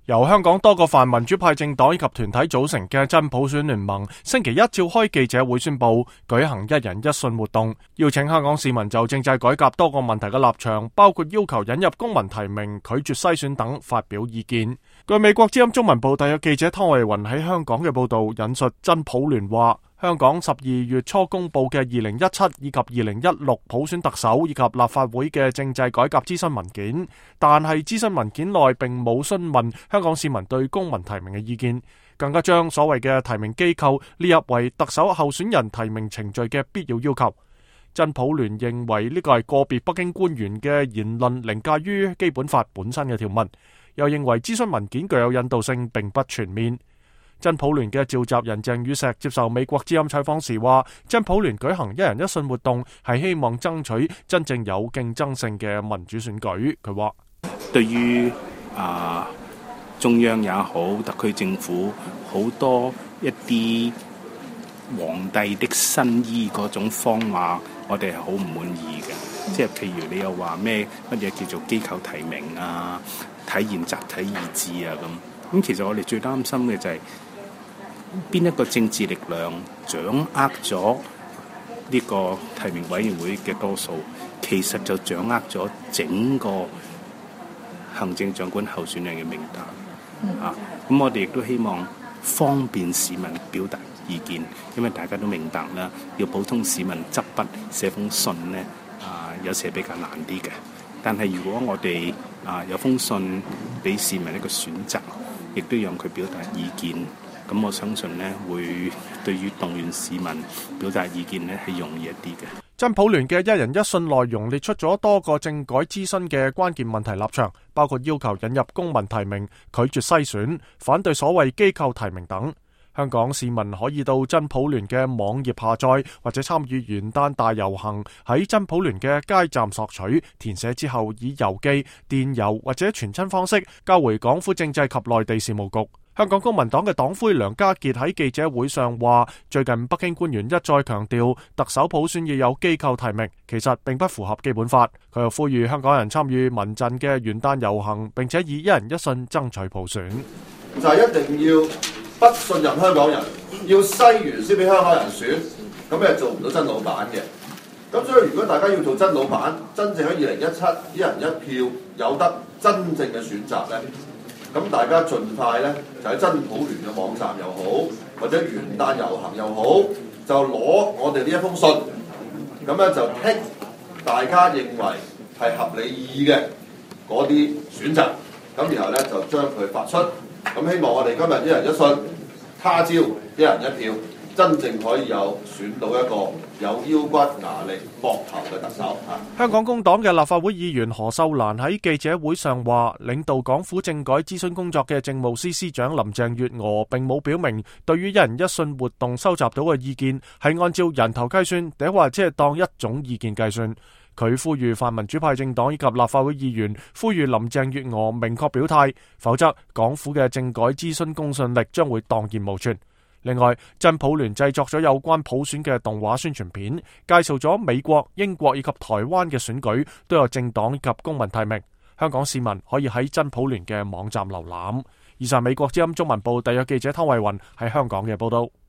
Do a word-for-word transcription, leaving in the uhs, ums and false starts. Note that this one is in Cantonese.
由香港多個泛民主派政黨以及團體組成嘅真普選聯盟，星期一召開記者會宣布舉行一人一信活動，邀請香港市民就政制改革多個問題嘅立場，包括要求引入公民提名、拒絕篩選等發表意見。據美國之音中文部特約記者湯慧雲喺香港嘅報道引述真普聯話，香港十二月初公布嘅二零一七以及二零一六普選特首以及立法會嘅政制改革諮詢文件，但係諮詢文件內並冇詢問香港市民對公民提名嘅意見，更加將所謂嘅提名機構列入為特首候選人提名程序嘅必要要求。真普聯認為呢個係個別北京官員嘅言論凌駕於基本法本身嘅條文，又認為諮詢文件具有引導性，並不全面。真普聯嘅召集人鄭宇碩接受美國之音採訪時話，真普聯舉行一人一信活動係希望爭取真正有競爭性嘅民主選舉。佢話對於啊、呃、中央也好，特區政府好多一啲皇帝的新衣嗰種方話，我哋係好唔滿意嘅。即係譬如你又話咩乜嘢叫做機構提名啊，體現集體意志啊咁。咁其實我哋最擔心嘅就係、是邊一個政治力量掌握咗呢個提名委員會嘅多數，其實就掌握咗整個行政長官候選人嘅名單。嗯、啊，咁我哋亦都希望方便市民表達意見，因為大家都明白啦，要普通市民執筆寫封信呢，啊，有時係比較難啲嘅。但係如果我哋啊有封信俾市民一個選擇，亦都讓佢表達意見。咁我相信呢，會對於動員市民表達意見呢係容易一啲嘅。 真普聯嘅一人一信內容列出咗多個政改諮詢嘅關鍵問題立場，包括要求引入公民提名、拒絕篩選、反對所謂機構提名等。香港市民可以到真普聯嘅網頁下載，或者參與元旦大遊行，喺真普聯嘅街站索取，填寫之後以郵寄、電郵或者傳真方式交回港府政制及內地事務局。香港公民黨嘅黨魁梁家傑喺記者會上話，最近北京官員一再強調特首普選要有機構提名，其實並不符合基本法。佢又呼籲香港人參與民陣嘅元旦遊行，並且以一人一信爭取普選。 就係一定要不信任香港人，要篩完先俾香港人選，咁係做唔到真老闆嘅。咁所以如果大家要做真老闆，真正喺二零一七一人一票有得真正嘅選擇呢，咁大家盡快咧，就喺真普聯嘅網站又好，或者元旦遊行又好，就攞我哋呢一封信，咁咧就剔大家認為係合理意嘅嗰啲選擇，咁然後咧就將佢發出。咁希望我哋今日一人一信，他朝一人一票，真正可以有選到一個有腰骨牙力膊頭嘅特首。 香港工黨嘅立法會議員何秀蘭喺記者會上話，領導港府政改諮詢工作嘅政務司司長林鄭月娥並冇表明對於一人一信活動收集到嘅意見係按照人頭計算，定或者係當一種意見計算。佢呼籲泛民主派政黨以及立法會議員呼籲林鄭月娥明確表態，否則港府嘅政改諮詢公信力將會蕩然無存。另外，真普聯製作咗有關普選嘅動畫宣傳片，介紹咗美國、英國以及台灣嘅選舉都有政黨以及公民提名。香港市民可以喺真普聯嘅網站瀏覽。以上美國之音中文部特約記者湯慧雲喺香港嘅報道。